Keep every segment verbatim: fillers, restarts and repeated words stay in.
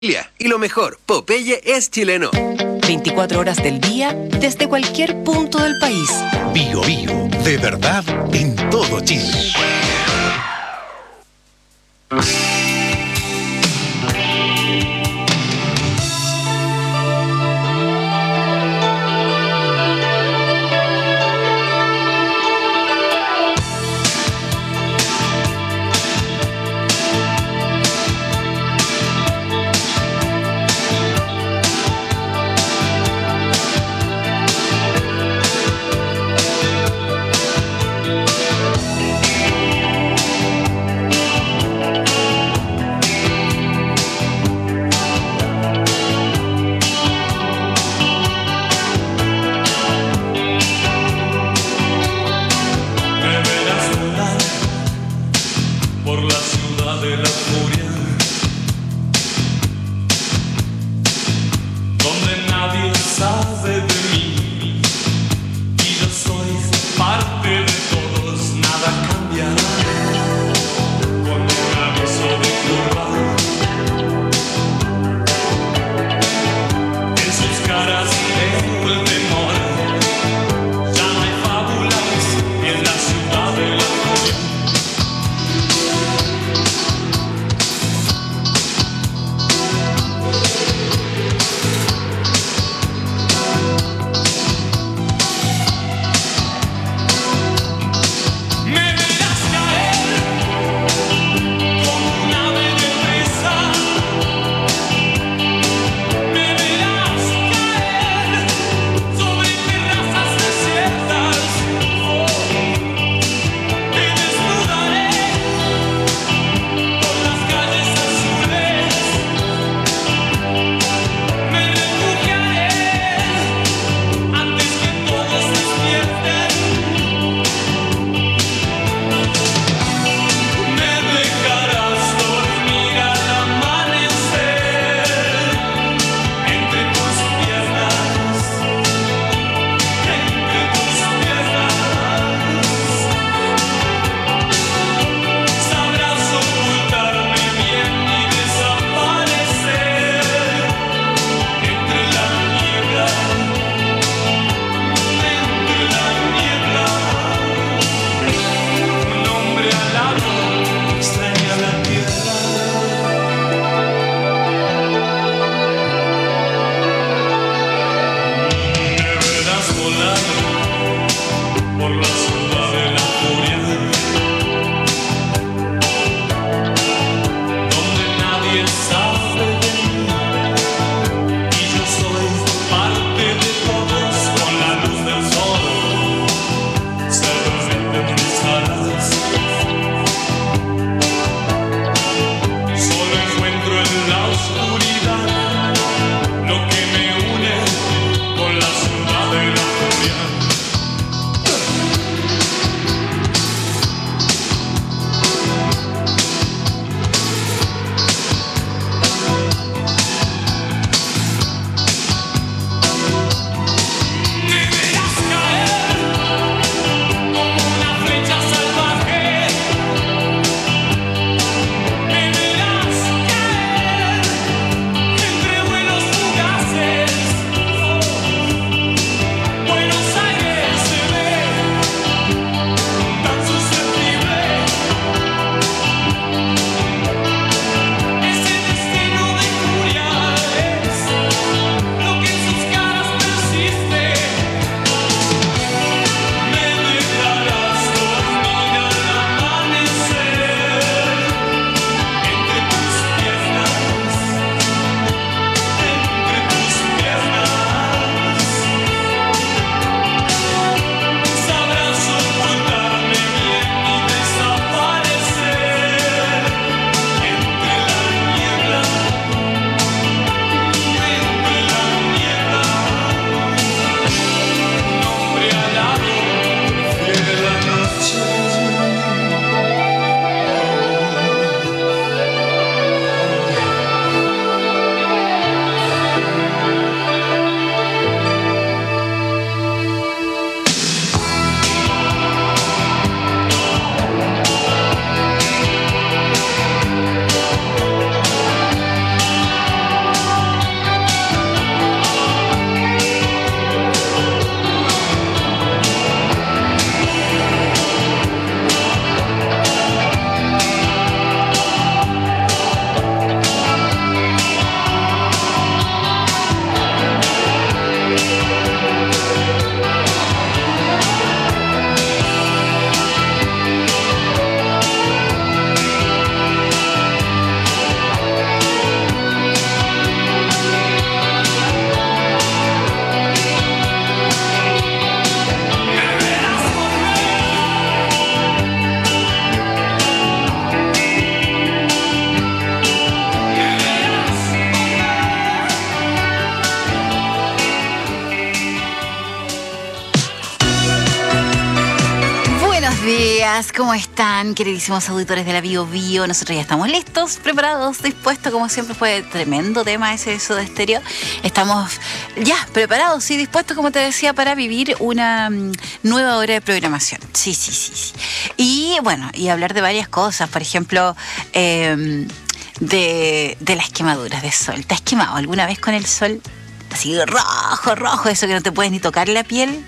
Y lo mejor, Popeye es chileno. veinticuatro horas del día, desde cualquier punto del país. Bio Bio, de verdad, en todo Chile. días, ¿cómo están, queridísimos auditores de la Bio Bio? Nosotros ya estamos listos, preparados, dispuestos, como siempre fue tremendo tema ese de Soda Stereo. Estamos ya preparados y dispuestos, como te decía, para vivir una um, nueva hora de programación. Sí, sí, sí, sí. Y bueno, y hablar de varias cosas, por ejemplo, eh, de, de las quemaduras de sol. ¿Te has quemado alguna vez con el sol? Así rojo, rojo, eso que no te puedes ni tocar la piel.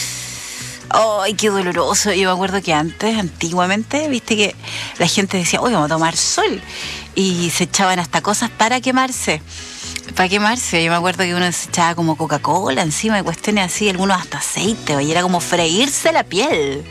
¡Ay, qué doloroso! Yo me acuerdo que antes, antiguamente, viste que la gente decía, oye, vamos a tomar sol. Y se echaban hasta cosas para quemarse. Para quemarse. Yo me acuerdo que uno se echaba como Coca-Cola encima de cuestiones así, algunos hasta aceite, y era como freírse la piel.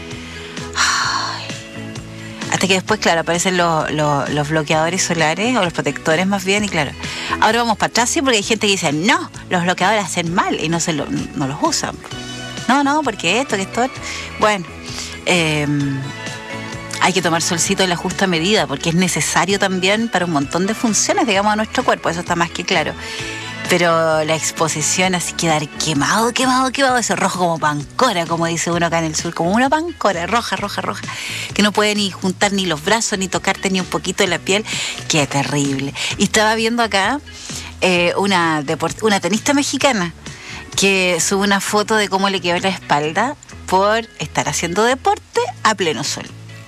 Ay. Hasta que después, claro, aparecen los, los, los bloqueadores solares, o los protectores más bien, y claro, ahora vamos para atrás, sí, porque hay gente que dice, no, los bloqueadores hacen mal, y no, se lo, no los usan. No, no, porque esto, que esto... Bueno, eh, hay que tomar solcito en la justa medida, porque es necesario también para un montón de funciones, digamos, a nuestro cuerpo, eso está más que claro. Pero la exposición, así quedar quemado, quemado, quemado, ese rojo como pancora, como dice uno acá en el sur, como una pancora, roja, roja, roja, que no puede ni juntar ni los brazos, ni tocarte ni un poquito de la piel, qué terrible. Y estaba viendo acá eh, una, deport- una tenista mexicana, que sube una foto de cómo le quedó la espalda por estar haciendo deporte a pleno sol.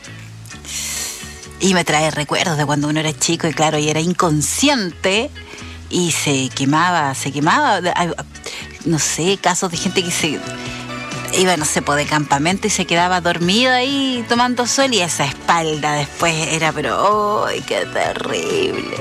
Y me trae recuerdos de cuando uno era chico y claro, y era inconsciente y se quemaba, se quemaba. No sé, casos de gente que se iba, no sé, pues de campamento y se quedaba dormida ahí tomando sol y esa espalda después era, pero ¡ay, qué terrible!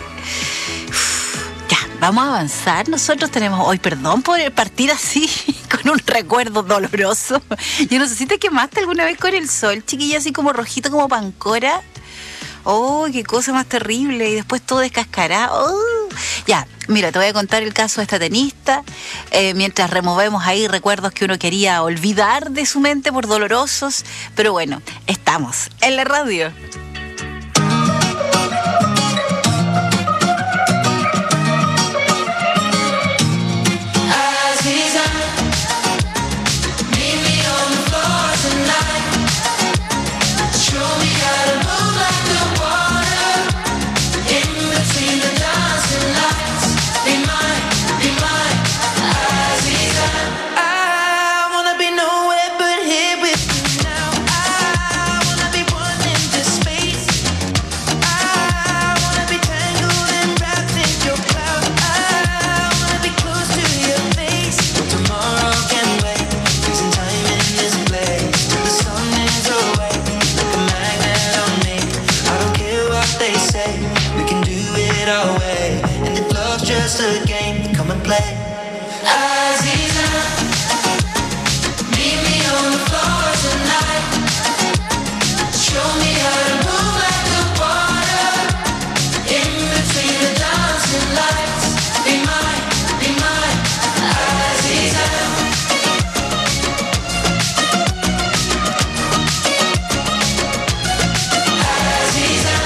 Vamos a avanzar. Nosotros tenemos hoy, perdón por partir así, con un recuerdo doloroso. Yo no sé si te quemaste alguna vez con el sol, chiquilla, así como rojito, como pancora. Oh, qué cosa más terrible. Y después todo descascarado. Oh. Ya, mira, te voy a contar el caso de esta tenista. Eh, mientras removemos ahí recuerdos que uno quería olvidar de su mente por dolorosos. Pero bueno, estamos en la radio. Just a game, come and play. Aziza, meet me on the floor tonight. Show me how to move like the water. In between the dancing lights. Be mine, be mine, Aziza. Aziza.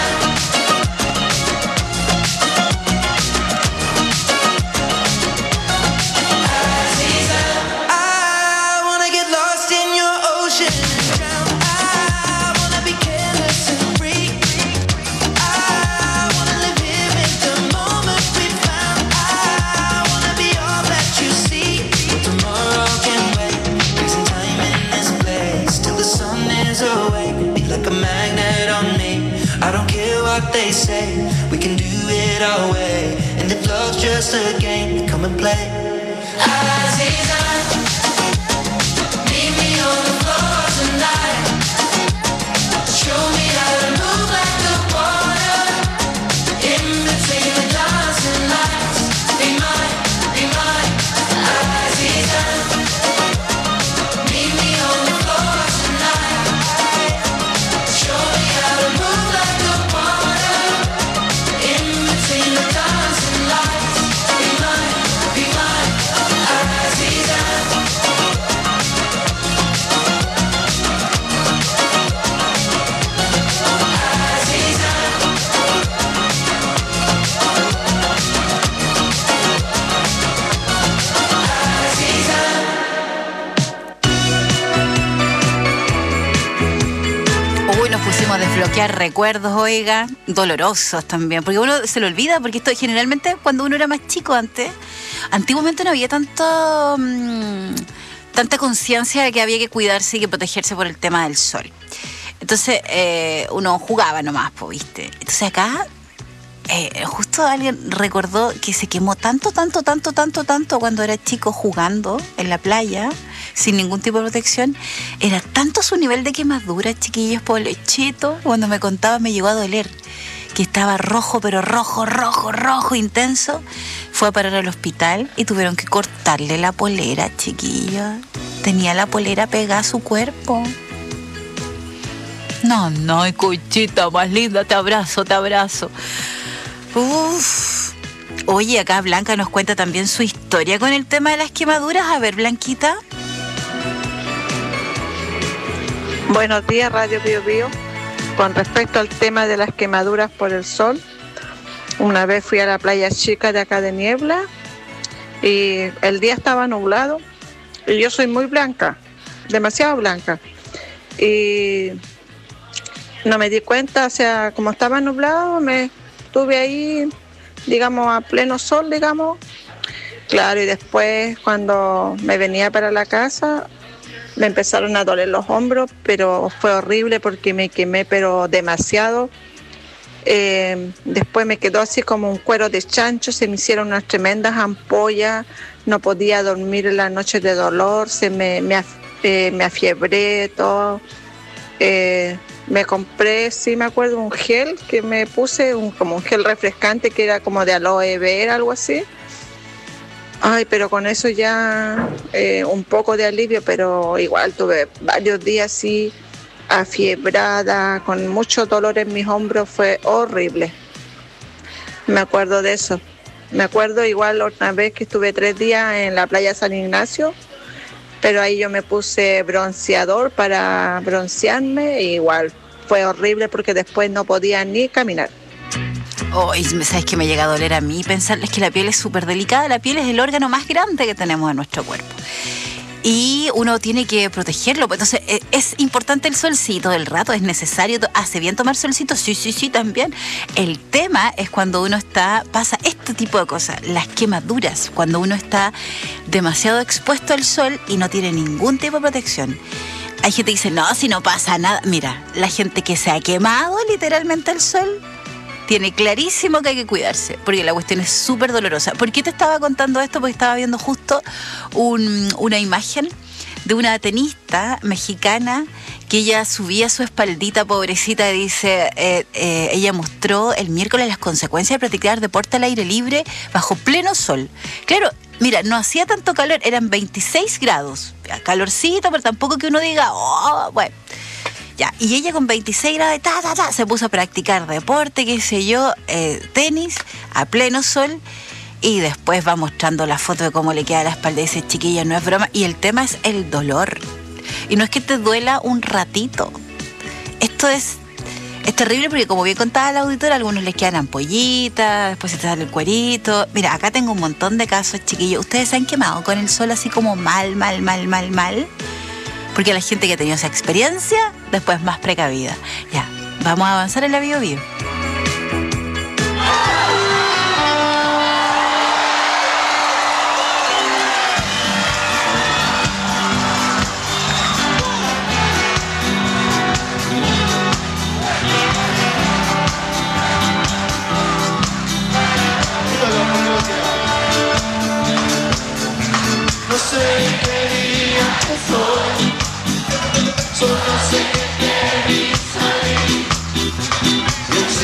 They say we can do it our way, and if love's just a game, come and play. Aziza, meet me on the floor tonight. Show me how to move like the water. In between the dancing lights. Be mine, be mine, Aziza. Meet me on the floor tonight. Show me how to move like the water. In between the dancing lights. Be mine, be mine, Aziza. desbloquear recuerdos, oiga, dolorosos también, porque uno se lo olvida, porque esto generalmente cuando uno era más chico antes, antiguamente no había tanto mmm, tanta conciencia de que había que cuidarse y que protegerse por el tema del sol. Entonces eh, uno jugaba nomás, pues, ¿viste? Entonces acá eh, justo alguien recordó que se quemó tanto, tanto, tanto, tanto, tanto cuando era chico jugando en la playa sin ningún tipo de protección. Era tanto su nivel de quemadura, chiquillos, por lechito, cuando me contaba me llegó a doler, que estaba rojo, pero rojo, rojo, rojo, intenso. Fue a parar al hospital y tuvieron que cortarle la polera, chiquillos. Tenía la polera pegada a su cuerpo. No, no, Cuchita, más linda, te abrazo, te abrazo. Uf. Oye, acá Blanca nos cuenta también su historia con el tema de las quemaduras. A ver, Blanquita. Buenos días, Radio Bio Bio. Con respecto al tema de las quemaduras por el sol, una vez fui a la playa chica de acá de Niebla y el día estaba nublado y yo soy muy blanca, demasiado blanca. Y no me di cuenta, o sea, como estaba nublado, me estuve ahí, digamos, a pleno sol, digamos. Claro, y después cuando me venía para la casa, me empezaron a doler los hombros, pero fue horrible porque me quemé, pero demasiado. Eh, después me quedó así como un cuero de chancho, se me hicieron unas tremendas ampollas, no podía dormir en las noches de dolor, se me, me, eh, me afiebré, todo. Eh, me compré, sí me acuerdo, un gel que me puse, un, como un gel refrescante que era como de aloe vera, algo así. Ay, pero con eso ya eh, un poco de alivio, pero igual tuve varios días así afiebrada, con mucho dolor en mis hombros, fue horrible. Me acuerdo de eso. Me acuerdo igual otra vez que estuve tres días en la playa San Ignacio, pero ahí yo me puse bronceador para broncearme, e igual fue horrible porque después no podía ni caminar. Oh, y ¿sabes qué me llega a doler a mí? Pensarles que la piel es súper delicada. La piel es el órgano más grande que tenemos en nuestro cuerpo. Y uno tiene que protegerlo. Entonces, ¿es importante el sol? Sí, todo el rato, es necesario. ¿Hace bien tomar solcito? Sí, sí, sí, también. El tema es cuando uno está, pasa este tipo de cosas, las quemaduras, cuando uno está demasiado expuesto al sol y no tiene ningún tipo de protección. Hay gente que dice, no, si no pasa nada. Mira, la gente que se ha quemado literalmente al sol tiene clarísimo que hay que cuidarse, porque la cuestión es súper dolorosa. ¿Por qué te estaba contando esto? Porque estaba viendo justo un, una imagen de una tenista mexicana que ella subía su espaldita, pobrecita, dice, eh, eh, ella mostró el miércoles las consecuencias de practicar deporte al aire libre bajo pleno sol. Claro, mira, no hacía tanto calor, eran veintiséis grados, calorcito, pero tampoco que uno diga, oh, bueno. Ya, y ella con veintiséis grados de ta, ta, ta, se puso a practicar deporte, qué sé yo, eh, tenis, a pleno sol, y después va mostrando la foto de cómo le queda la espalda y dice, chiquilla, no es broma, y el tema es el dolor. Y no es que te duela un ratito. Esto es, es terrible porque, como bien contaba la auditora, a algunos les quedan ampollitas, después se te sale el cuerito. Mira, acá tengo un montón de casos, chiquillos. ¿Ustedes se han quemado con el sol así como mal, mal, mal, mal, mal? Porque la gente que ha tenido esa experiencia, después más precavida. Ya, vamos a avanzar en la Bio Bio. No sé qué día soy, solo sé que te vi salir.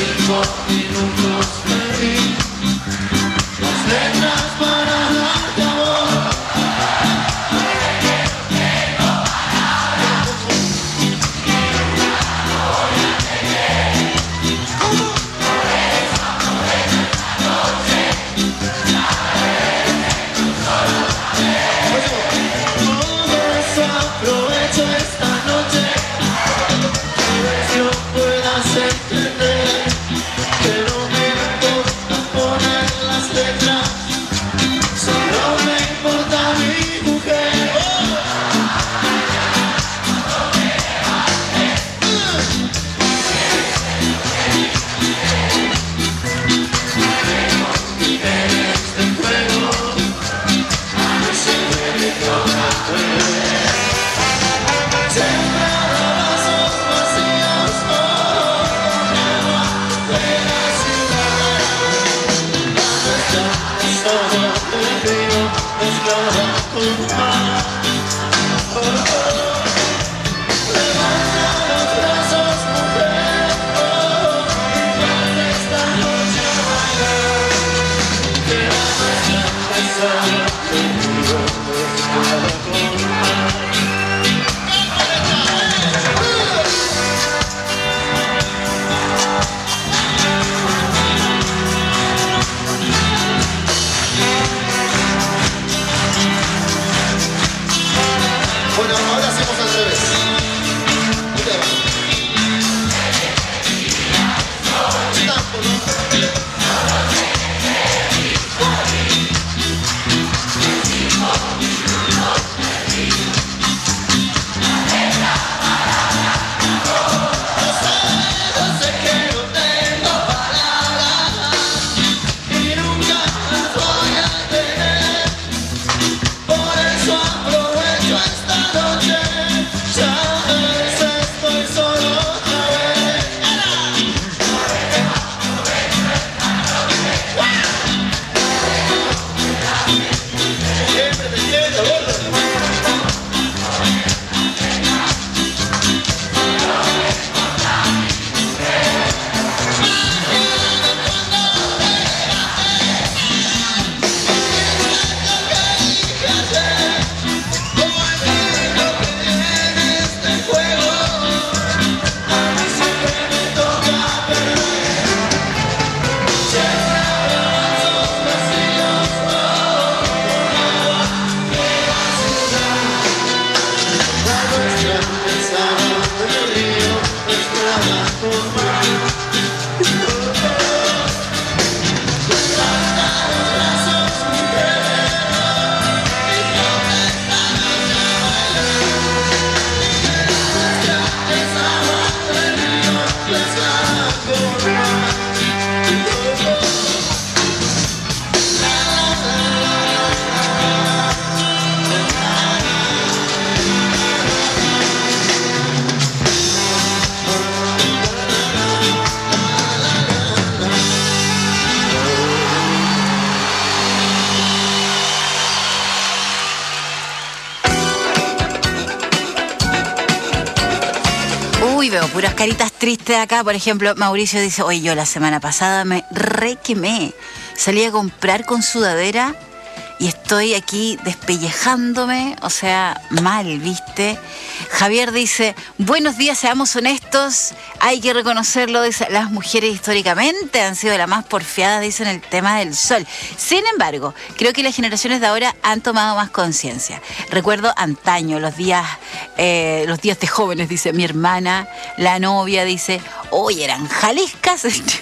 Uy, veo puras caritas tristes acá. Por ejemplo, Mauricio dice, oye, yo la semana pasada me re quemé. Salí a comprar con sudadera y estoy aquí despellejándome, o sea, mal, ¿viste? Javier dice, buenos días, seamos honestos, hay que reconocerlo, dice, las mujeres históricamente han sido las más porfiadas, dice, en el tema del sol. Sin embargo, creo que las generaciones de ahora han tomado más conciencia. Recuerdo antaño, los días, eh, los días de jóvenes, dice, mi hermana, la novia, dice, oye, eran jaliscas.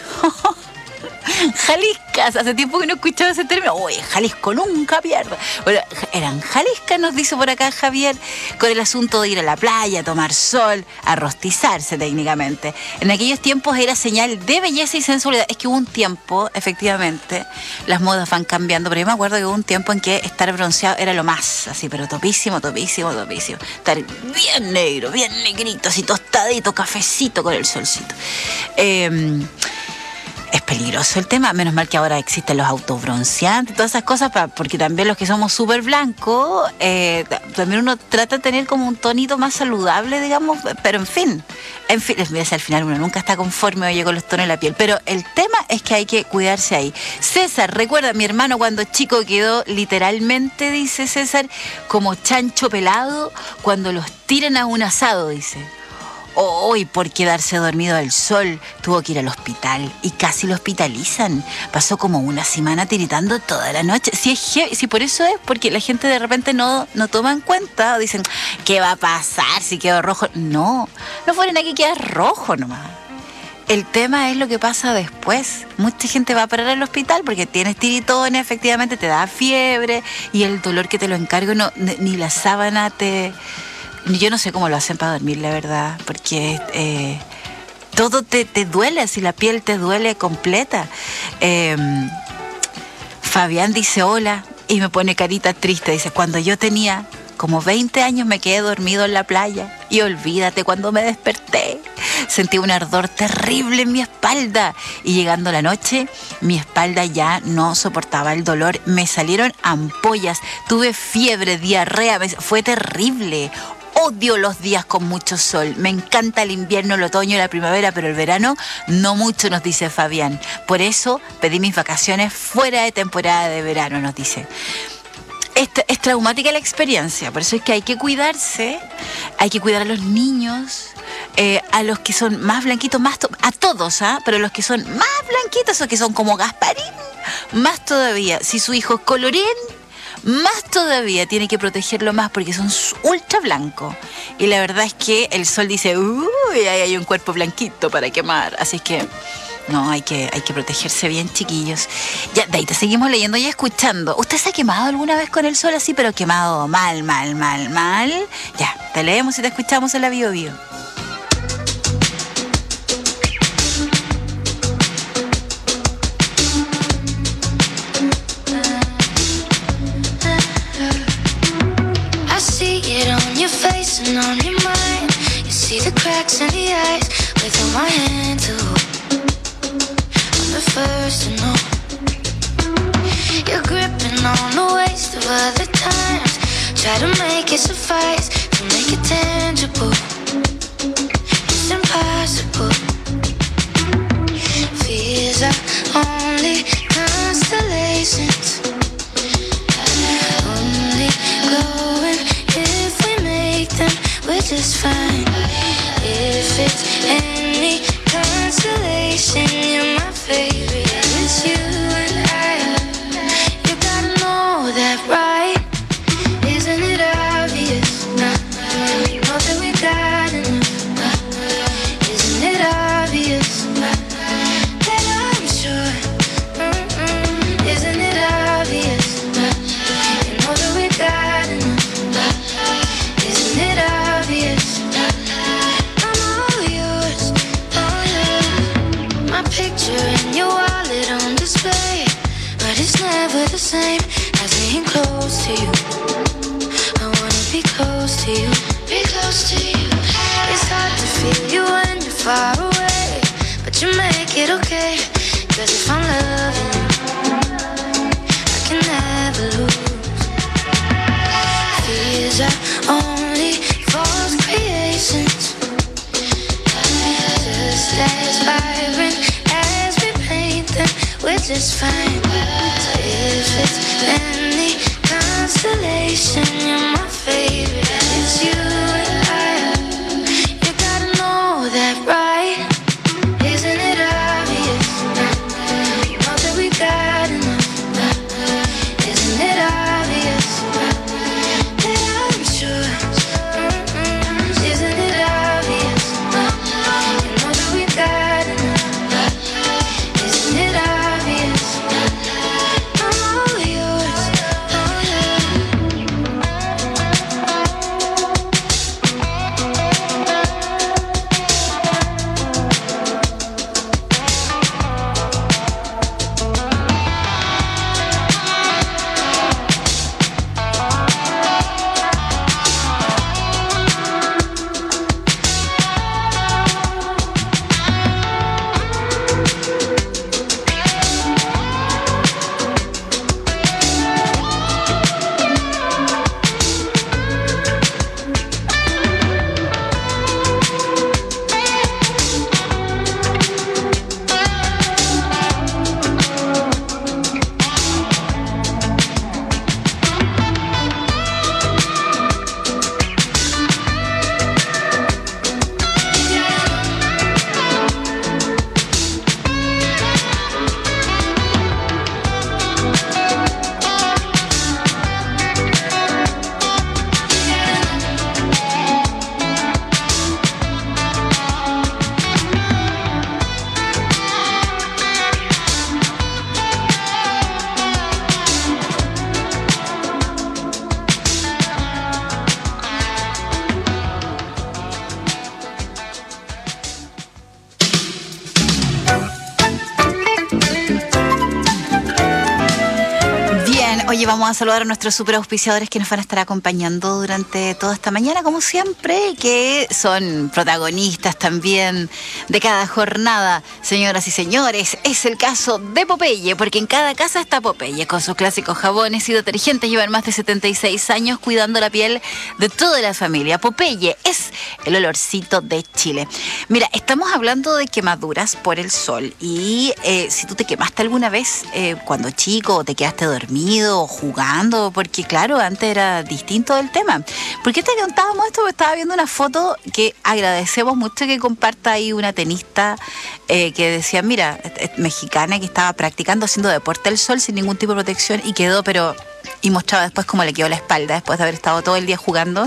Jaliscas, hace tiempo que no escuchaba ese término. Oye, Jalisco nunca pierde. Bueno, eran jaliscas, nos dice por acá Javier, con el asunto de ir a la playa, tomar sol, a rostizarse técnicamente. En aquellos tiempos era señal de belleza y sensualidad. Es que hubo un tiempo, efectivamente, las modas van cambiando, pero yo me acuerdo que hubo un tiempo en que estar bronceado era lo más, así, pero topísimo, topísimo, topísimo. Estar bien negro, bien negrito, así tostadito, cafecito con el solcito. Eh... Es peligroso el tema, menos mal que ahora existen los autobronceantes y todas esas cosas, porque también los que somos súper blancos, eh, también uno trata de tener como un tonito más saludable, digamos, pero en fin, en fin, al final uno nunca está conforme, oye, con los tonos de la piel, pero el tema es que hay que cuidarse ahí. César, recuerda, mi hermano cuando chico quedó literalmente, dice César, como chancho pelado cuando los tiran a un asado, dice. Hoy, oh, por quedarse dormido al sol, tuvo que ir al hospital y casi lo hospitalizan. Pasó como una semana tiritando toda la noche. Si, es je- si por eso es, porque la gente de repente no, no toma en cuenta o dicen, ¿qué va a pasar si quedó rojo? No, no fueron aquí, queda rojo nomás. El tema es lo que pasa después. Mucha gente va a parar al hospital porque tienes tiritones, efectivamente te da fiebre y el dolor que te lo encargo, no, ni la sábana te... Yo no sé cómo lo hacen para dormir, la verdad, porque eh, todo te, te duele, así la piel te duele completa. Eh, Fabián dice hola y me pone carita triste. Dice, cuando yo tenía como veinte años me quedé dormido en la playa y olvídate, cuando me desperté sentí un ardor terrible en mi espalda. espalda. Y llegando la noche, mi espalda ya no soportaba el dolor. Me salieron ampollas, tuve fiebre, diarrea, me- fue terrible. Odio los días con mucho sol. Me encanta el invierno, el otoño y la primavera, pero el verano no mucho, nos dice Fabián. Por eso pedí mis vacaciones fuera de temporada de verano, nos dice. Es, es traumática la experiencia, por eso es que hay que cuidarse, hay que cuidar a los niños, eh, a los que son más blanquitos, más to- a todos, ¿ah? Pero los que son más blanquitos o que son como Gasparín, más todavía. Si su hijo es colorín, más todavía tiene que protegerlo más porque son s- ultra blancos. Y la verdad es que el sol dice, uy, ahí hay un cuerpo blanquito para quemar. Así es que no, hay que, hay que protegerse bien, chiquillos. Ya, de ahí te seguimos leyendo y escuchando. ¿Usted se ha quemado alguna vez con el sol así, pero quemado mal, mal, mal, mal? Ya, te leemos y te escuchamos en la Bio Bio. I see it on your face and on your mind. You see the cracks in the eyes. Without my hand to hold. I'm the first to know. You're gripping on the waist of other times. Try to make it suffice, to make it tangible. It's impossible. Fears are only constellations. Only glowing if we make them, we're just fine. If it's any consolation, you're my favorite. It's you and I. You gotta know that, right? Isn't it obvious? You know that we got enough. Isn't it obvious that I'm sure? Mm-mm. Isn't it obvious? You know that we got enough. Isn't it obvious? I'm all yours, all yours. My picture in your wallet on display, but it's never the same as being close to you. I wanna be close to you, be close to you. It's hard to feel you when you're far away, but you make it okay. Cause if I'm loving you, I can never lose. Fears are only false creations, just as vibrant as we paint them, we're just fine. So if it's any constellation, you're my favorite. It's you and I. You gotta know that, right? Isn't it obvious? You know that we got enough. Isn't it obvious that I'm sure? Mm-mm. Isn't it obvious? You know that we got enough. Isn't it obvious? I'm all yours, Oye, vamos a saludar a nuestros super auspiciadores que nos van a estar acompañando durante toda esta mañana, como siempre, que son protagonistas también de cada jornada. Señoras y señores, es el caso de Popeye, porque en cada casa está Popeye, con sus clásicos jabones y detergentes. Llevan más de setenta y seis años cuidando la piel de toda la familia. Popeye es el olorcito de Chile. Mira, estamos hablando de quemaduras por el sol y eh, si tú te quemaste alguna vez eh, cuando chico, o te quedaste dormido o jugando, porque claro, antes era distinto el tema. ¿Por qué te contábamos esto? Porque estaba viendo una foto que agradecemos mucho que comparta ahí una tenista eh, que decía, mira, es mexicana, que estaba practicando, haciendo deporte al sol sin ningún tipo de protección y quedó, pero... y mostraba después cómo le quedó la espalda después de haber estado todo el día jugando.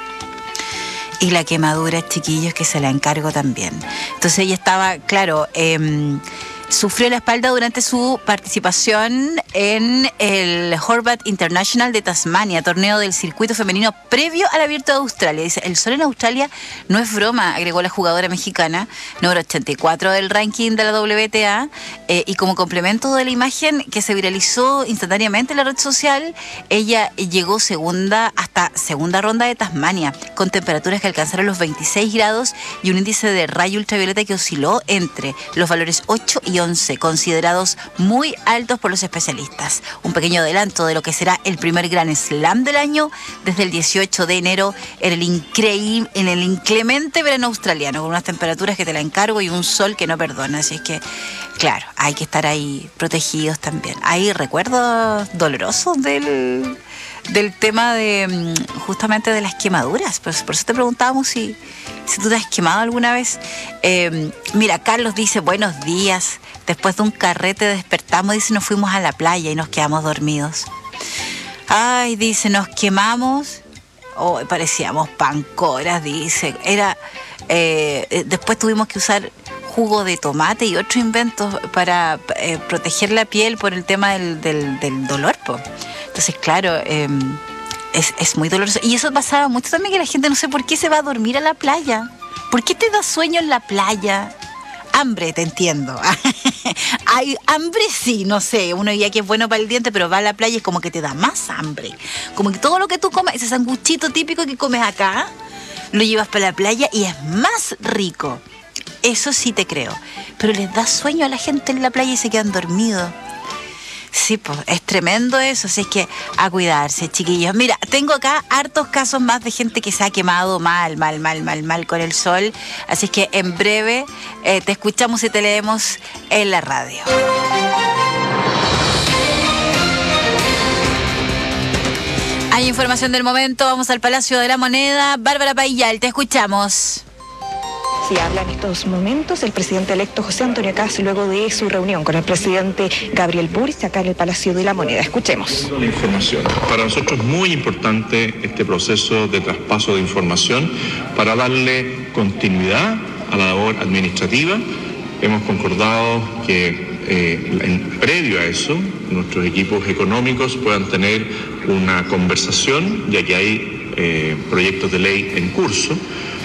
Y la quemadura, chiquillos, que se la encargo también. Entonces ella estaba, claro, eh, sufrió la espalda durante su participación en el Horvath International de Tasmania, torneo del circuito femenino previo al Abierto de Australia. Dice, el sol en Australia no es broma, agregó la jugadora mexicana, número ochenta y cuatro del ranking de la W T A, eh, y como complemento de la imagen que se viralizó instantáneamente en la red social, ella llegó segunda hasta segunda ronda de Tasmania, con temperaturas que alcanzaron los veintiséis grados y un índice de rayo ultravioleta que osciló entre los valores ocho y once, considerados muy altos por los especialistas. Un pequeño adelanto de lo que será el primer Grand Slam del año desde el dieciocho de enero en el increíble, en el inclemente verano australiano, con unas temperaturas que te la encargo y un sol que no perdona. Así es que, claro, hay que estar ahí protegidos también. Hay recuerdos dolorosos del... del tema de justamente de las quemaduras. Pues por eso te preguntábamos si, si tú te has quemado alguna vez. Eh, mira, Carlos dice, buenos días. Después de un carrete despertamos, dice, nos fuimos a la playa y nos quedamos dormidos. Ay, dice, nos quemamos. Oh, parecíamos pancoras, dice. Era, eh, después tuvimos que usar jugo de tomate y otros inventos para eh, proteger la piel por el tema del, del, del dolor, po. Entonces, claro, eh, es, es muy doloroso. Y eso pasaba mucho también, que la gente no sé por qué se va a dormir a la playa. ¿Por qué te da sueño en la playa? Hambre, te entiendo. Hay hambre, sí, no sé. Uno ya que es bueno para el diente, pero va a la playa y es como que te da más hambre. Como que todo lo que tú comes, ese sanguchito típico que comes acá, lo llevas para la playa y es más rico. Eso sí te creo. Pero les da sueño a la gente en la playa y se quedan dormidos. Sí, pues es tremendo eso, así es que a cuidarse, chiquillos. Mira, tengo acá hartos casos más de gente que se ha quemado mal, mal, mal, mal, mal con el sol. Así es que en breve eh, te escuchamos y te leemos en la radio. Hay información del momento, vamos al Palacio de la Moneda. Bárbara Paillal, te escuchamos. Sí, habla en estos momentos el presidente electo José Antonio Kast luego de su reunión con el presidente Gabriel Boric acá en el Palacio de la Moneda. Escuchemos. La información. Para nosotros es muy importante este proceso de traspaso de información para darle continuidad a la labor administrativa. Hemos concordado que eh, en, previo a eso nuestros equipos económicos puedan tener una conversación, ya que hay eh, proyectos de ley en curso.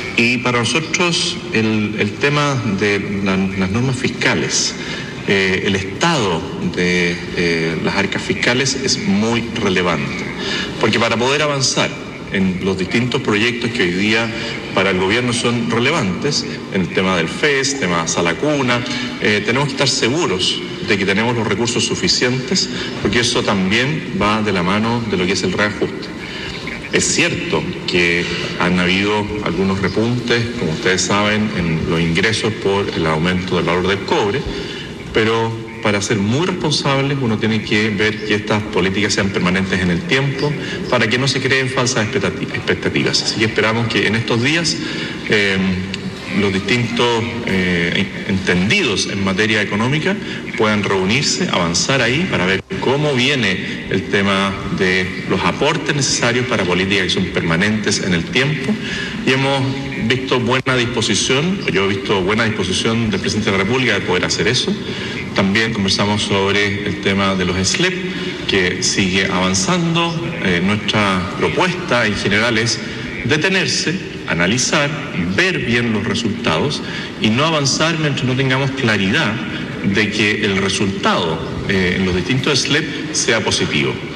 Y para nosotros el, el tema de la, las normas fiscales, eh, el estado de eh, las arcas fiscales es muy relevante, porque para poder avanzar en los distintos proyectos que hoy día para el gobierno son relevantes, en el tema del F E S, tema Sala Cuna, eh, tenemos que estar seguros de que tenemos los recursos suficientes, porque eso también va de la mano de lo que es el reajuste. Es cierto que han habido algunos repuntes, como ustedes saben, en los ingresos por el aumento del valor del cobre, pero para ser muy responsables uno tiene que ver que estas políticas sean permanentes en el tiempo para que no se creen falsas expectativas. Así que esperamos que en estos días eh, los distintos eh, entendidos en materia económica puedan reunirse, avanzar ahí para ver cómo viene el tema de los aportes necesarios para políticas que son permanentes en el tiempo. Y hemos visto buena disposición, yo he visto buena disposición del presidente de la República de poder hacer eso. También conversamos sobre el tema de los S L E P, que sigue avanzando. Eh, nuestra propuesta en general es detenerse, analizar, ver bien los resultados y no avanzar mientras no tengamos claridad de que el resultado eh, en los distintos S L E P sea positivo.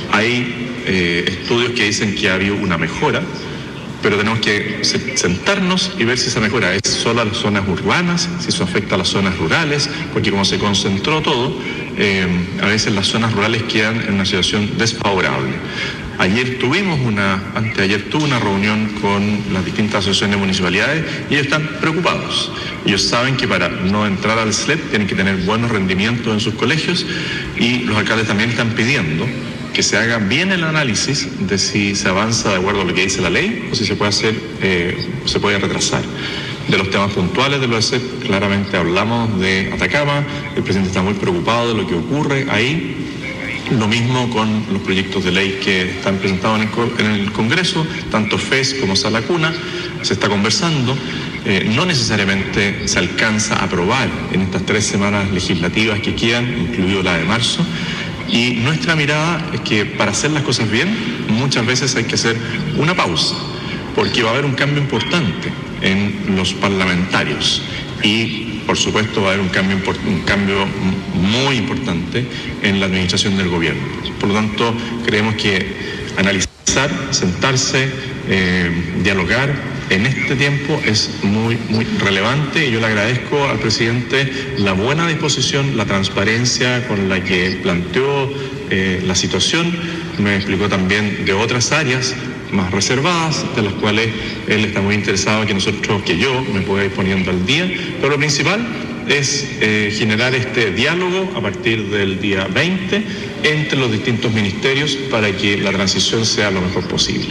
Hay eh, estudios que dicen que ha habido una mejora, pero tenemos que sentarnos y ver si esa mejora es solo a las zonas urbanas, si eso afecta a las zonas rurales, porque como se concentró todo, eh, a veces las zonas rurales quedan en una situación desfavorable. Ayer tuvimos una, anteayer tuve una reunión con las distintas asociaciones de municipalidades y ellos están preocupados. Ellos saben que para no entrar al S L E P tienen que tener buenos rendimientos en sus colegios y los alcaldes también están pidiendo que se haga bien el análisis de si se avanza de acuerdo a lo que dice la ley o si se puede hacer, eh, se puede retrasar. De los temas puntuales de los S E P, claramente hablamos de Atacama, el presidente está muy preocupado de lo que ocurre ahí. Lo mismo con los proyectos de ley que están presentados en el, en el Congreso, tanto F E S como Sala Cuna, se está conversando. Eh, no necesariamente se alcanza a aprobar en estas tres semanas legislativas que quedan, incluido la de marzo. Y nuestra mirada es que para hacer las cosas bien, muchas veces hay que hacer una pausa, porque va a haber un cambio importante en los parlamentarios y, por supuesto, va a haber un cambio, un cambio muy importante en la administración del gobierno. Por lo tanto, creemos que analizar, sentarse, eh, dialogar en este tiempo es muy, muy relevante y yo le agradezco al presidente la buena disposición, la transparencia con la que planteó eh, la situación. Me explicó también de otras áreas más reservadas, de las cuales él está muy interesado que nosotros, que yo me pueda ir poniendo al día, pero lo principal es eh, generar este diálogo a partir del día veinte entre los distintos ministerios para que la transición sea lo mejor posible.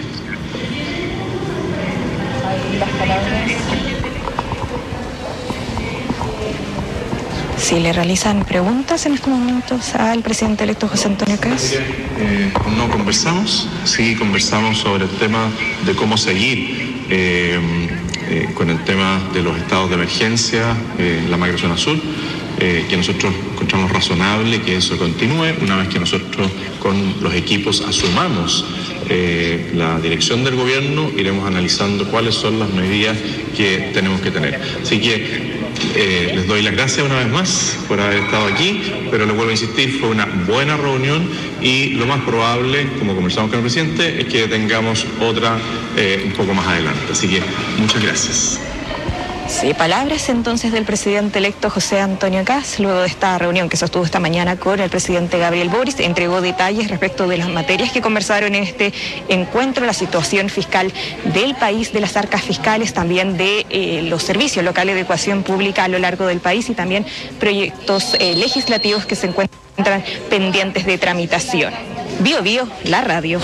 Si le realizan preguntas en estos momentos al presidente electo José Antonio Kast. Eh, no conversamos, sí conversamos sobre el tema de cómo seguir eh, eh, con el tema de los estados de emergencia eh, en la macrozona sur, eh, que nosotros encontramos razonable que eso continúe una vez que nosotros con los equipos asumamos eh, la dirección del gobierno, iremos analizando cuáles son las medidas que tenemos que tener. Así que Eh, les doy las gracias una vez más por haber estado aquí, pero les vuelvo a insistir, fue una buena reunión y lo más probable, como conversamos con el presidente, es que tengamos otra eh, un poco más adelante. Así que muchas gracias. Sí, palabras entonces del presidente electo José Antonio Kast, luego de esta reunión que sostuvo esta mañana con el presidente Gabriel Boric, entregó detalles respecto de las materias que conversaron en este encuentro, la situación fiscal del país, de las arcas fiscales, también de eh, los servicios locales de educación pública a lo largo del país y también proyectos eh, legislativos que se encuentran pendientes de tramitación. Bio Bio, la radio.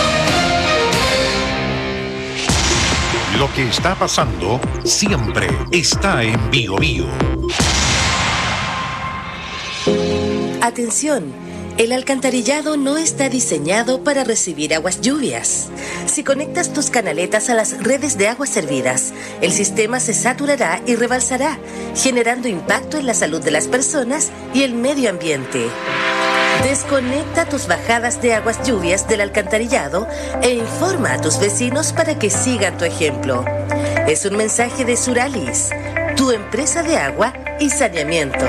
Lo que está pasando siempre está en Bio Bio. Atención, el alcantarillado no está diseñado para recibir aguas lluvias. Si conectas tus canaletas a las redes de aguas servidas, el sistema se saturará y rebalsará, generando impacto en la salud de las personas y el medio ambiente. Desconecta tus bajadas de aguas lluvias del alcantarillado e informa a tus vecinos para que sigan tu ejemplo. Es un mensaje de Suralis, tu empresa de agua y saneamiento.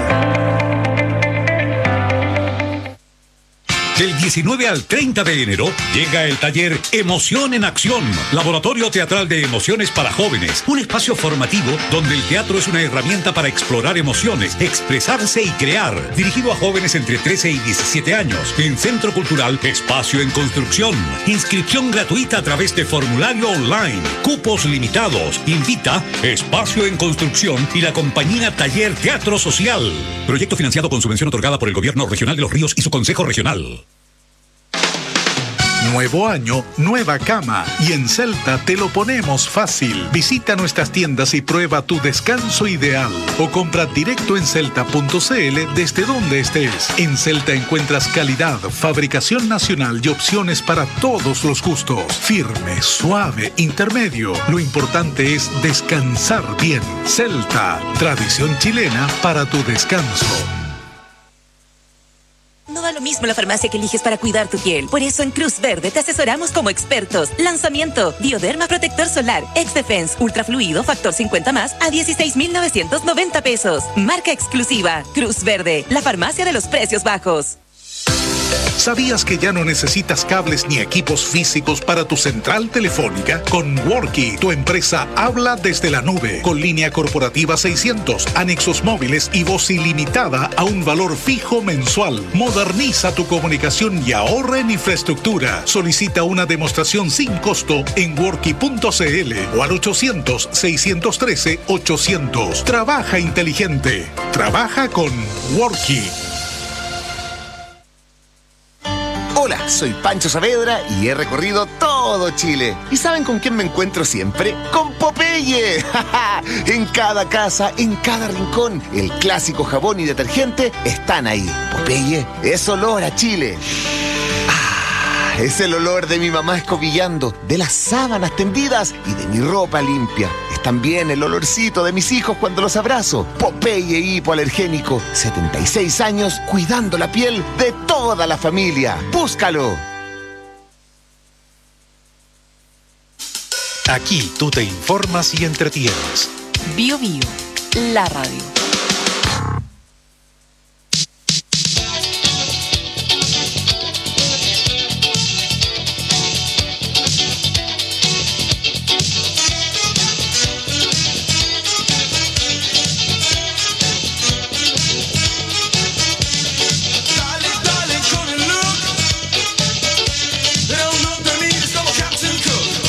Del diecinueve al treinta de enero llega el taller Emoción en Acción, Laboratorio Teatral de Emociones para Jóvenes, un espacio formativo donde el teatro es una herramienta para explorar emociones, expresarse y crear, dirigido a jóvenes entre trece y diecisiete años, en Centro Cultural Espacio en Construcción. Inscripción gratuita a través de formulario online, cupos limitados. Invita Espacio en Construcción y la compañía Taller Teatro Social. Proyecto financiado con subvención otorgada por el Gobierno Regional de Los Ríos y su Consejo Regional. Nuevo año, nueva cama. Y en Celta te lo ponemos fácil. Visita nuestras tiendas y prueba tu descanso ideal. O compra directo en celta punto c l desde donde estés. En Celta encuentras calidad, fabricación nacional y opciones para todos los gustos. Firme, suave, intermedio. Lo importante es descansar bien. Celta, tradición chilena para tu descanso. No da lo mismo la farmacia que eliges para cuidar tu piel. Por eso en Cruz Verde te asesoramos como expertos. Lanzamiento: Bioderma Protector Solar X-Defense Ultra Fluido Factor cincuenta más a dieciséis mil novecientos noventa pesos. Marca exclusiva. Cruz Verde, la farmacia de los precios bajos. ¿Sabías que ya no necesitas cables ni equipos físicos para tu central telefónica? Con Worky, tu empresa habla desde la nube, con línea corporativa seiscientos, anexos móviles y voz ilimitada a un valor fijo mensual. Moderniza tu comunicación y ahorra en infraestructura. Solicita una demostración sin costo en worky punto c l o al ochocientos, seiscientos trece, ochocientos. Trabaja inteligente. Trabaja con Worky. Hola, soy Pancho Saavedra y he recorrido todo Chile. ¿Y saben con quién me encuentro siempre? ¡Con Popeye! En cada casa, en cada rincón, el clásico jabón y detergente están ahí. Popeye es olor a Chile. Ah, es el olor de mi mamá escobillando, de las sábanas tendidas y de mi ropa limpia. Es también el olorcito de mis hijos cuando los abrazo. Popeye hipoalergénico, setenta y seis años cuidando la piel de toda la familia. ¡Búscalo! Aquí tú te informas y entretienes. Bio Bio, la radio.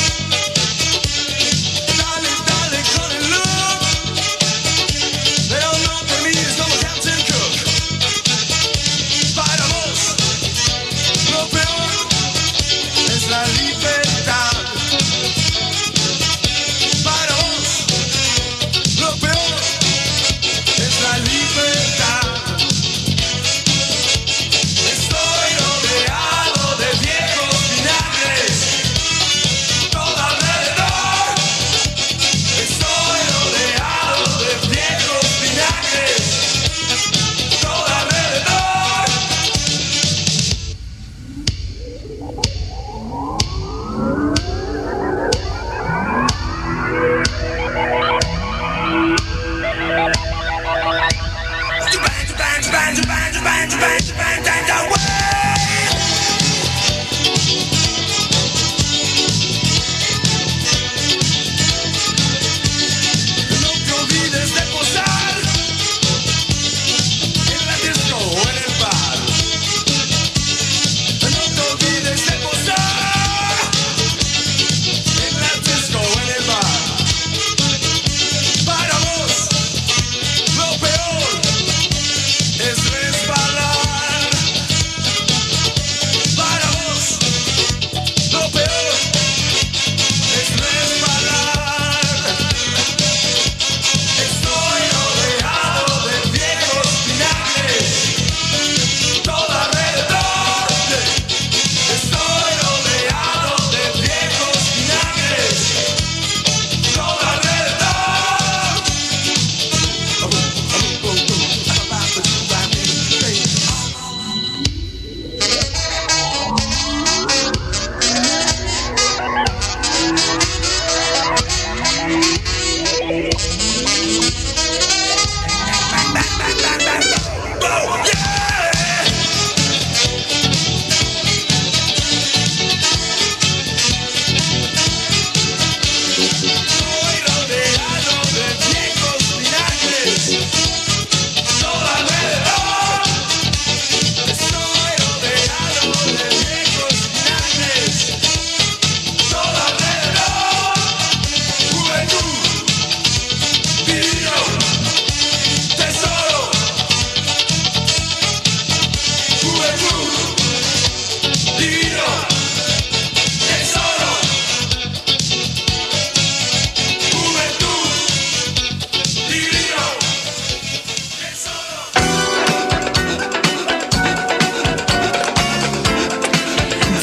Pero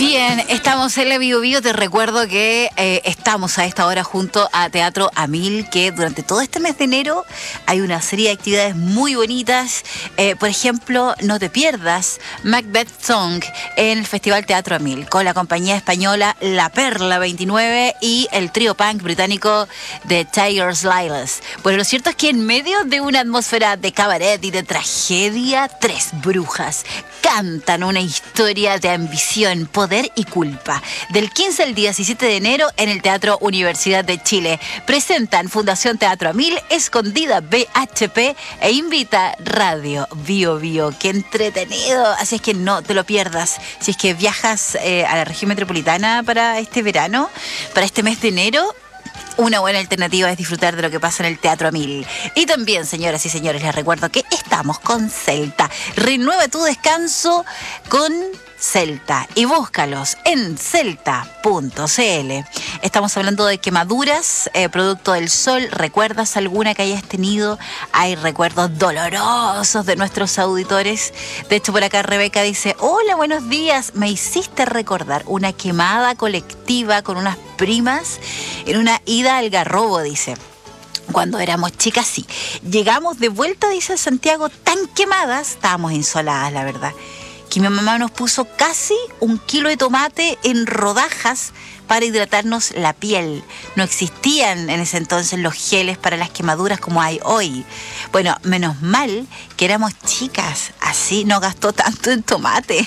Bien, estamos en la Bio Bio. Te recuerdo que eh, estamos a esta hora junto a Teatro Amil, que durante todo este mes de enero hay una serie de actividades muy bonitas. Eh, por ejemplo, no te pierdas Macbeth Song en el Festival Teatro Amil, con la compañía española La Perla veintinueve y el trío punk británico de Tigers Lilas. Bueno, lo cierto es que en medio de una atmósfera de cabaret y de tragedia, tres brujas cantan una historia de ambición, poder y culpa. Del quince al diecisiete de enero en el Teatro Universidad de Chile. Presentan Fundación Teatro Amil, Escondida B H P e invita Radio Bio Bio. ¡Qué entretenido! Así es que no te lo pierdas. Si es que viajas eh, a la región metropolitana para este verano, para este mes de enero, una buena alternativa es disfrutar de lo que pasa en el Teatro Amil. Y también, señoras y señores, les recuerdo que estamos con Celta. Renueva tu descanso con Celta y búscalos en celta punto c l. Estamos hablando de quemaduras, eh, producto del sol. ¿Recuerdas alguna que hayas tenido? Hay recuerdos dolorosos de nuestros auditores. De hecho, por acá Rebeca dice: hola, buenos días. Me hiciste recordar una quemada colectiva con unas primas en una ida al Algarrobo, dice. Cuando éramos chicas, sí. Llegamos de vuelta, dice Santiago, tan quemadas, estábamos insoladas, la verdad, que mi mamá nos puso casi un kilo de tomate en rodajas para hidratarnos la piel. No existían en ese entonces los geles para las quemaduras como hay hoy. Bueno, menos mal que éramos chicas, así no gastó tanto en tomate.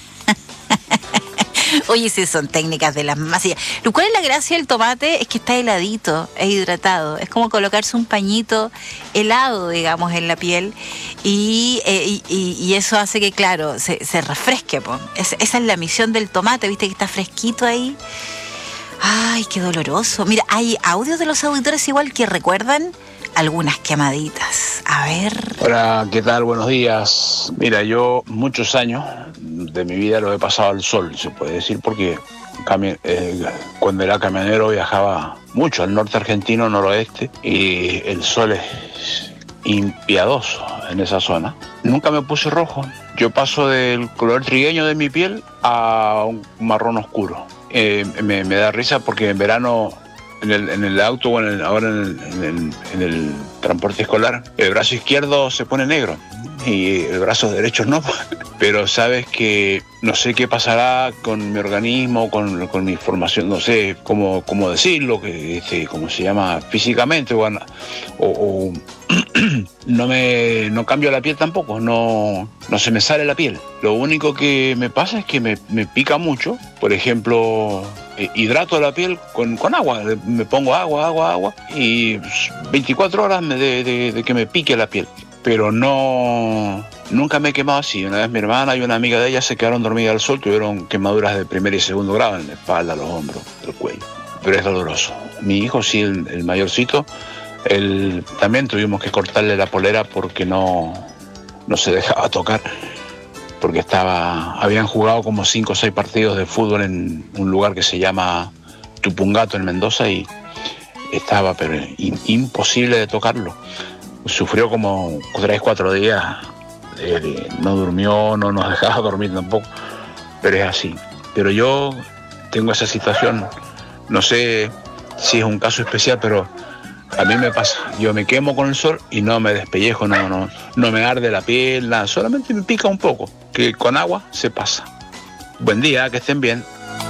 Oye, sí, son técnicas de las masillas. Lo cual es la gracia del tomate, es que está heladito, es hidratado. Es como colocarse un pañito helado, digamos, en la piel. Y, eh, y, y eso hace que, claro, se, se refresque, po. Es, esa es la misión del tomate, viste que está fresquito ahí. Ay, qué doloroso. Mira, hay audios de los auditores igual que recuerdan algunas quemaditas. A ver. Hola, ¿qué tal? Buenos días. Mira, yo muchos años de mi vida lo he pasado al sol, se puede decir, porque cami- eh, cuando era camionero viajaba mucho al norte argentino, noroeste, y el sol es impiadoso en esa zona. Nunca me puse rojo. Yo paso del color trigueño de mi piel a un marrón oscuro. Eh, me, me da risa porque en verano en el, en el auto o en el, ahora en el, en, el, en el transporte escolar, el brazo izquierdo se pone negro y el brazo derecho no. Pero sabes que no sé qué pasará con mi organismo, con, con mi formación, no sé cómo, cómo decirlo, que, este, cómo se llama físicamente, o, o, o no me no cambio la piel tampoco, no, no se me sale la piel. Lo único que me pasa es que me, me pica mucho. Por ejemplo, hidrato la piel con, con agua, me pongo agua, agua, agua, y veinticuatro horas de, de, de que me pique la piel. Pero no, nunca me he quemado así. Una vez mi hermana y una amiga de ella se quedaron dormidas al sol, tuvieron quemaduras de primer y segundo grado en la espalda, los hombros, el cuello. Pero es doloroso. Mi hijo, sí, el, el mayorcito, él también tuvimos que cortarle la polera porque no, no se dejaba tocar, porque estaba, habían jugado como cinco o seis partidos de fútbol en un lugar que se llama Tupungato en Mendoza y estaba pero in, imposible de tocarlo. Sufrió como tres, cuatro días, eh, no durmió, no nos dejaba dormir tampoco, pero es así. Pero yo tengo esa situación, no sé si es un caso especial, pero a mí me pasa. Yo me quemo con el sol y no me despellejo, no, no, no me arde la piel, nada, solamente me pica un poco, que con agua se pasa. Buen día, que estén bien.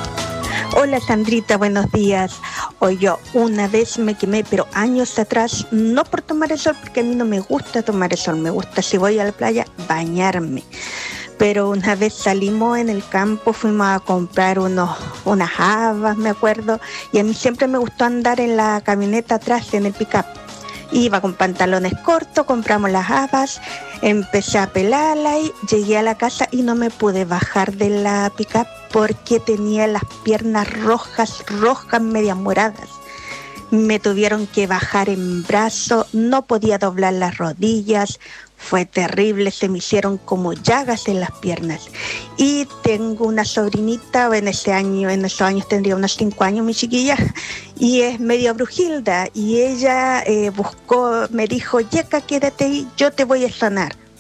Hola Sandrita, buenos días. Hoy yo una vez me quemé, pero años atrás, no por tomar el sol, porque a mí no me gusta tomar el sol, me gusta si voy a la playa bañarme. Pero una vez salimos en el campo, fuimos a comprar unos, unas habas, me acuerdo, y a mí siempre me gustó andar en la camioneta atrás, en el pick-up. Iba con pantalones cortos, compramos las habas, empecé a pelarla y llegué a la casa y no me pude bajar de la pick-up porque tenía las piernas rojas, rojas, medias moradas. Me tuvieron que bajar en brazo, no podía doblar las rodillas, fue terrible, se me hicieron como llagas en las piernas. Y tengo una sobrinita, en ese año, en esos años tendría unos cinco años mi chiquilla, y es medio brujilda, y ella eh, buscó, me dijo, Yeca, quédate ahí, yo te voy a sanar.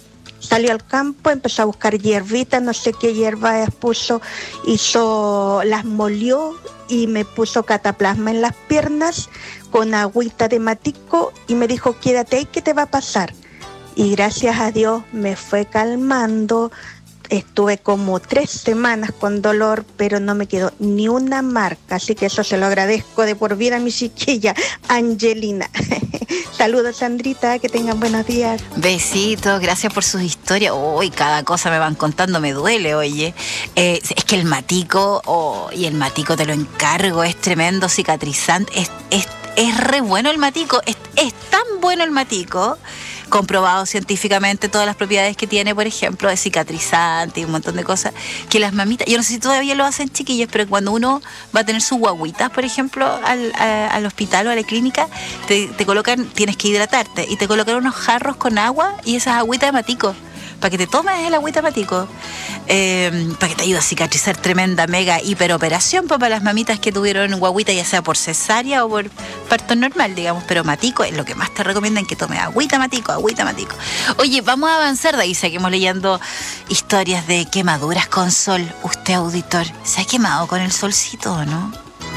Salió al campo, empezó a buscar hierbitas, no sé qué hierba puso, hizo, las molió y me puso cataplasma en las piernas con agüita de matico y me dijo, quédate ahí, ¿qué te va a pasar? Y gracias a Dios me fue calmando. Estuve como tres semanas con dolor, pero no me quedó ni una marca, así que eso se lo agradezco de por vida a mi chiquilla, Angelina. Saludos, Sandrita, que tengan buenos días. Besitos, gracias por sus historias. Uy, cada cosa me van contando, me duele, oye. Eh, es que el matico, oh, y el matico te lo encargo, es tremendo cicatrizante, es, es, es re bueno el matico, es, es tan bueno el matico, comprobado científicamente todas las propiedades que tiene, por ejemplo, de cicatrizante y un montón de cosas, que las mamitas, yo no sé si todavía lo hacen chiquillos, pero cuando uno va a tener sus guaguitas, por ejemplo, al, a, al hospital o a la clínica, te, te colocan, tienes que hidratarte, y te colocan unos jarros con agua y esas agüitas de matico, para que te tomes el agüita matico, eh, para que te ayude a cicatrizar. Tremenda, mega, hiperoperación para las mamitas que tuvieron guaguita, ya sea por cesárea o por parto normal, digamos, pero matico es lo que más te recomiendan, que tome agüita matico, agüita matico. Oye, vamos a avanzar de ahí, seguimos leyendo historias de quemaduras con sol. Usted, auditor, ¿se ha quemado con el solcito o no?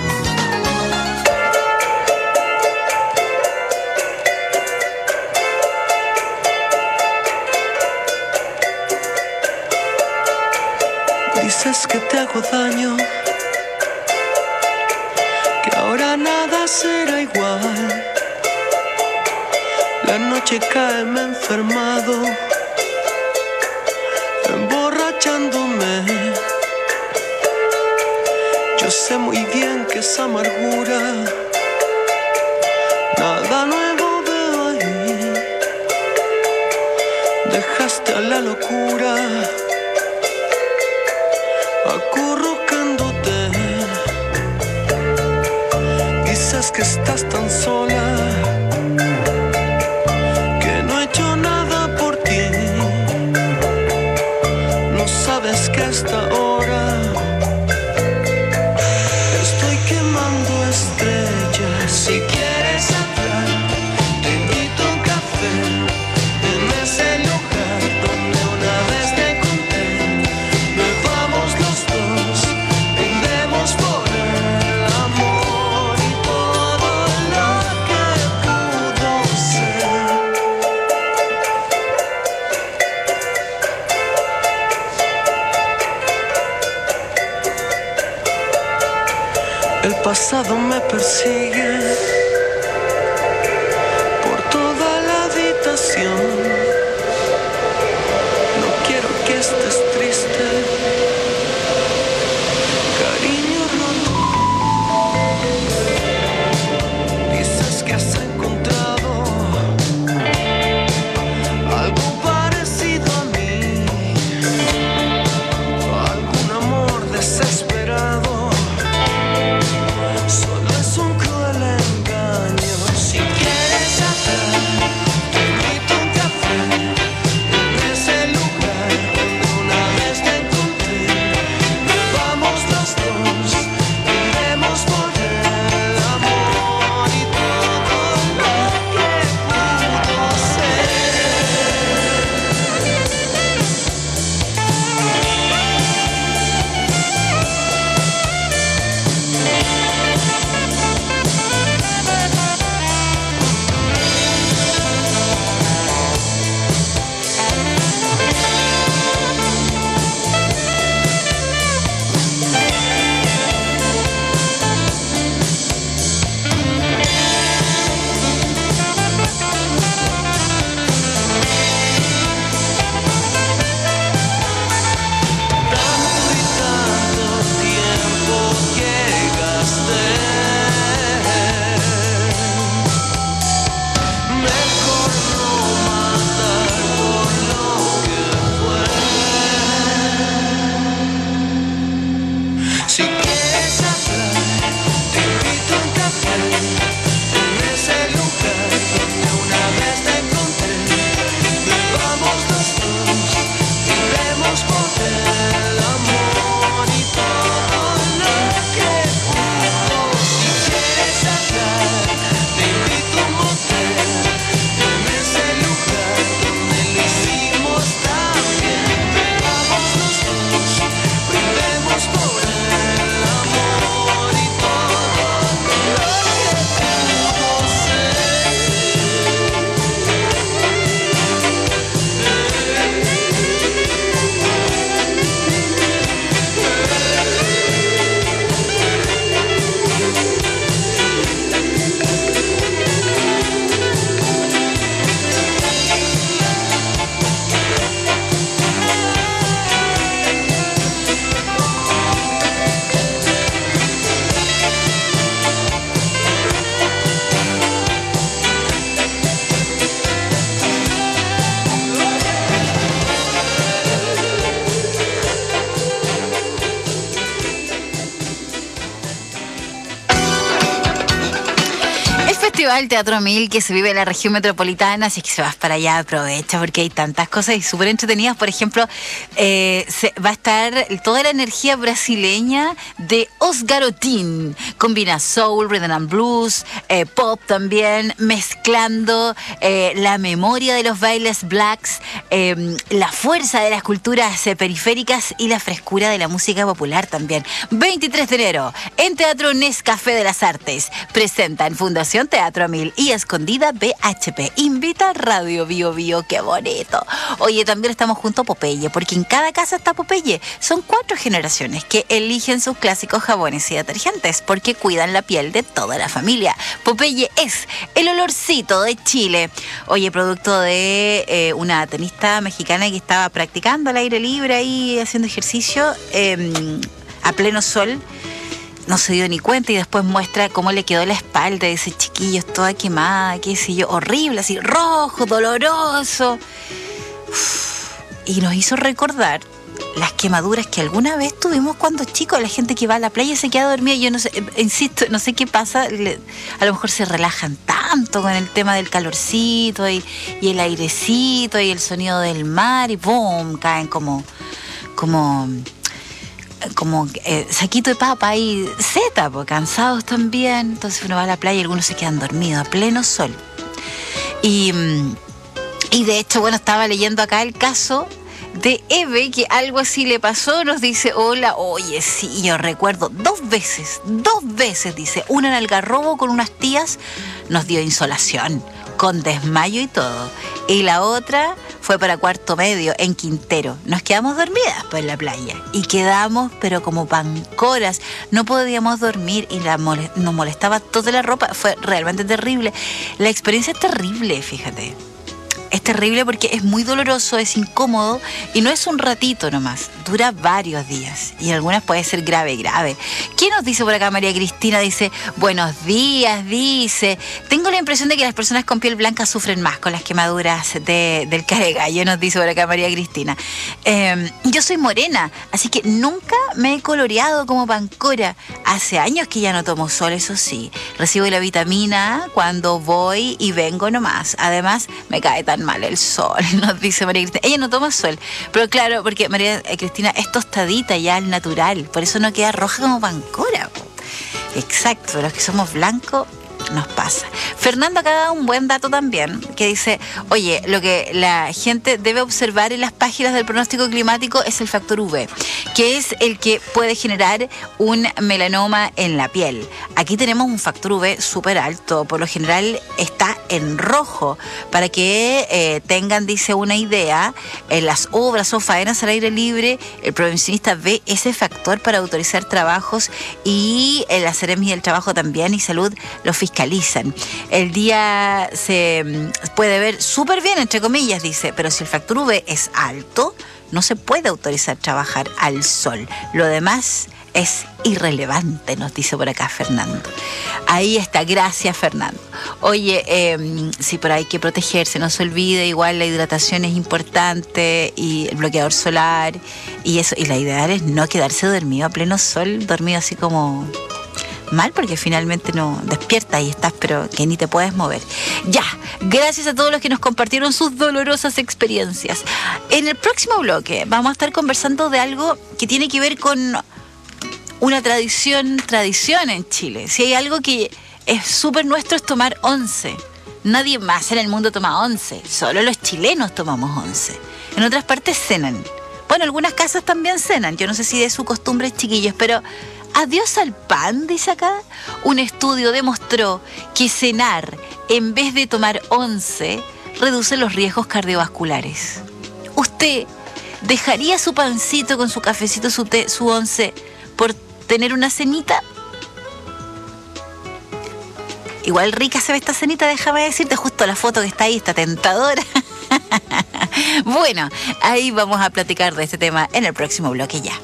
Dices que te hago daño, que ahora nada será igual. La noche cae, me he enfermado, emborrachándome. Yo sé muy bien que esa amargura nada nuevo veo ahí. Dejaste a la locura acurrucándote. Dices que estás tan sola, que no he hecho nada por ti. No sabes que a esta hora estoy quemando estrellas. Si quieres hablar, te invito a un café en ese lugar donde una vez te conté. Nos vamos los dos, brindemos por el amor y todo lo que pudo ser. El pasado me persigue por toda la habitación. No quiero que estés triste, cariño roto. Dices que has encontrado algo parecido a mí, algún amor desesperado. Solo es un cruel engaño. Si quieres hablar, te invito a un café en ese lugar donde una Festival Teatro Mil que se vive en la región metropolitana, así que si vas para allá aprovecha porque hay tantas cosas y súper entretenidas. Por ejemplo, eh, se, va a estar toda la energía brasileña de Os Garotin. Combina soul, rhythm and blues, eh, pop también, mezclando eh, la memoria de los bailes blacks, eh, la fuerza de las culturas eh, periféricas y la frescura de la música popular también. veintitrés de enero, en Teatro Nescafé de las Artes, presenta en Fundación Teatro Mil y Escondida B H P. Invita Radio Bio Bio, qué bonito. Oye, también estamos junto a Popeye, porque en cada casa está Popeye. Son cuatro generaciones que eligen sus clásicos jabones y detergentes, porque cuidan la piel de toda la familia. Popeye es el olorcito de Chile. Oye, producto de eh, una tenista mexicana que estaba practicando al aire libre ahí, haciendo ejercicio eh, a pleno sol. No se dio ni cuenta y después muestra cómo le quedó la espalda de ese chiquillo, toda quemada, qué sé yo, horrible, así rojo, doloroso. Uf, y nos hizo recordar las quemaduras que alguna vez tuvimos cuando chicos. La gente que va a la playa se queda dormida. Yo no sé, insisto, no sé qué pasa. Le, a lo mejor se relajan tanto con el tema del calorcito y, y el airecito y el sonido del mar y ¡boom! Caen como... como como eh, saquito de papa y zeta, pues cansados también. Entonces uno va a la playa y algunos se quedan dormidos a pleno sol. Y, y de hecho, bueno, estaba leyendo acá el caso de Eve, que algo así le pasó. Nos dice, hola, oye, sí, yo recuerdo dos veces, dos veces, dice, una en Algarrobo con unas tías, nos dio insolación, con desmayo y todo. Y la otra fue para cuarto medio, en Quintero. Nos quedamos dormidas pues, en la playa. Y quedamos, pero como pancoras. No podíamos dormir y la mole- nos molestaba toda la ropa. Fue realmente terrible. La experiencia es terrible, fíjate. Es terrible porque es muy doloroso, es incómodo y no es un ratito nomás, dura varios días y algunas puede ser grave, grave. ¿Qué nos dice por acá María Cristina? Dice, buenos días, dice, tengo la impresión de que las personas con piel blanca sufren más con las quemaduras de, del caregallo, nos dice por acá María Cristina. Eh, yo soy morena, así que nunca me he coloreado como pancora. Hace años que ya no tomo sol, eso sí. Recibo la vitamina cuando voy y vengo nomás. Además, me cae tan mal el sol, nos dice María Cristina. Ella no toma sol, pero claro, porque María Cristina es tostadita ya al natural, por eso no queda roja como pancora. Exacto, los que somos blancos nos pasa. Fernando acá da un buen dato también, que dice, oye, lo que la gente debe observar en las páginas del pronóstico climático es el factor U V, que es el que puede generar un melanoma en la piel. Aquí tenemos un factor U V súper alto, por lo general está en rojo, para que eh, tengan, dice, una idea, en las obras o faenas al aire libre, el prevencionista ve ese factor para autorizar trabajos y en la Seremi del Trabajo también y Salud lo fiscalizan. El día se puede ver súper bien, entre comillas, dice, pero si el factor U V es alto, no se puede autorizar trabajar al sol. Lo demás es irrelevante, nos dice por acá Fernando. Ahí está, gracias Fernando. Oye, eh, sí, pero hay que protegerse, no se olvide, igual la hidratación es importante y el bloqueador solar y eso, y la ideal es no quedarse dormido a pleno sol, dormido así como mal, porque finalmente no despiertas y estás, pero que ni te puedes mover. Ya, gracias a todos los que nos compartieron sus dolorosas experiencias. En el próximo bloque vamos a estar conversando de algo que tiene que ver con una tradición, tradición en Chile. Si hay algo que es súper nuestro es tomar once. Nadie más en el mundo toma once, solo los chilenos tomamos once. En otras partes cenan. Bueno, algunas casas también cenan, yo no sé si de su costumbre, chiquillos, pero adiós al pan, dice acá. Un estudio demostró que cenar en vez de tomar once reduce los riesgos cardiovasculares. ¿Usted dejaría su pancito con su cafecito, su té, su once por tener una cenita? Igual rica se ve esta cenita, déjame decirte, justo la foto que está ahí, está tentadora. Bueno, ahí vamos a platicar de este tema en el próximo bloque ya.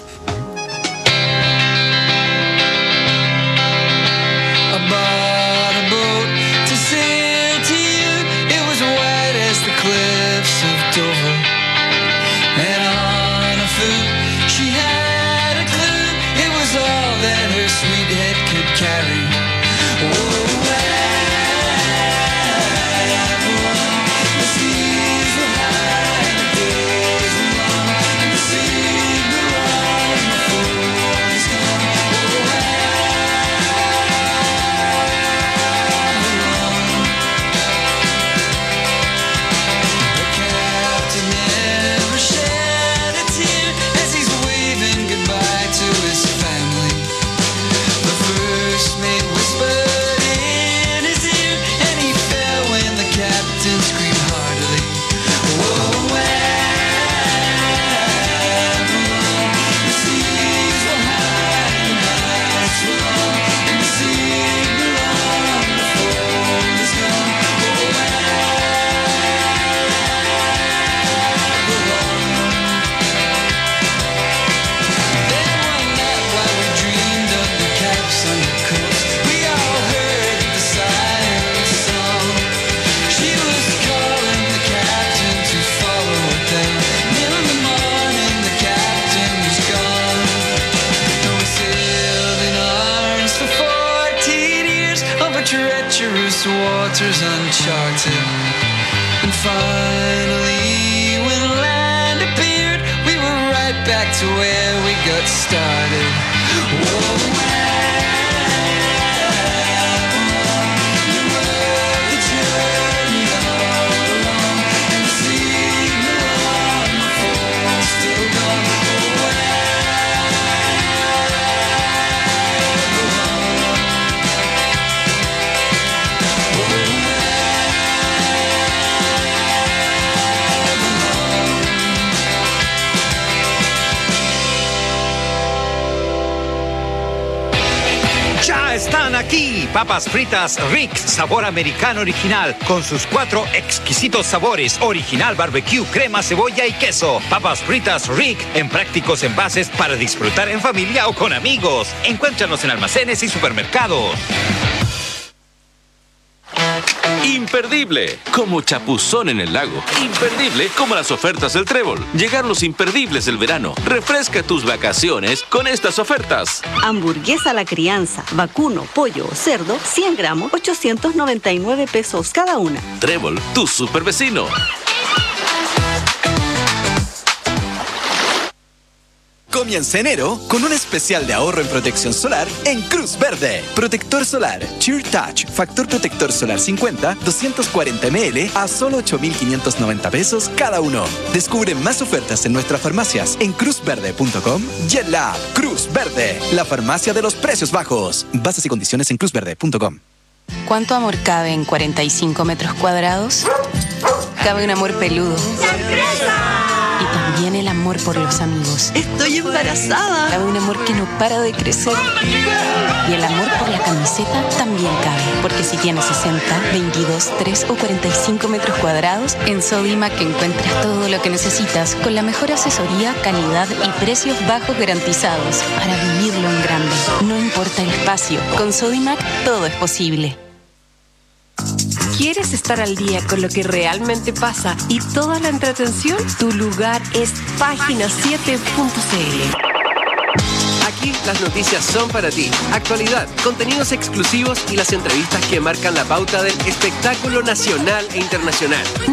Cliffs of Dover, and on a flute she had a clue. It was all that her sweet head could carry. Oh, well, this water's uncharted. And finally, when land appeared, we were right back to where we got started. Whoa, Están aquí papas fritas Rick, sabor americano original, con sus cuatro exquisitos sabores: original, barbecue, crema, cebolla y queso. Papas fritas Rick, en prácticos envases para disfrutar en familia o con amigos. Encuéntranos en almacenes y supermercados. Imperdible, como chapuzón en el lago. Imperdible, como las ofertas del Trébol. Llegaron los imperdibles del verano. Refresca tus vacaciones con estas ofertas. Hamburguesa a la crianza, vacuno, pollo o cerdo, cien gramos, ochocientos noventa y nueve pesos cada una. Trébol, tu super vecino. Comienza enero con un especial de ahorro en protección solar en Cruz Verde. Protector solar Cheer Touch, factor protector solar cincuenta, doscientos cuarenta mililitros a solo ocho mil quinientos noventa pesos cada uno. Descubre más ofertas en nuestras farmacias en cruz verde punto com y en la app Cruz Verde, la farmacia de los precios bajos. Bases y condiciones en cruz verde punto com. ¿Cuánto amor cabe en cuarenta y cinco metros cuadrados? Cabe un amor peludo. Y también el amor por los amigos. ¡Estoy embarazada! Cabe un amor que no para de crecer. Y el amor por la camiseta también cabe. Porque si tienes sesenta, veintidós, tres o cuarenta y cinco metros cuadrados, en Sodimac encuentras todo lo que necesitas con la mejor asesoría, calidad y precios bajos garantizados para vivirlo en grande. No importa el espacio, con Sodimac todo es posible. ¿Quieres estar al día con lo que realmente pasa y toda la entretención? Tu lugar es página siete punto c l. Aquí las noticias son para ti. Actualidad, contenidos exclusivos y las entrevistas que marcan la pauta del espectáculo nacional e internacional.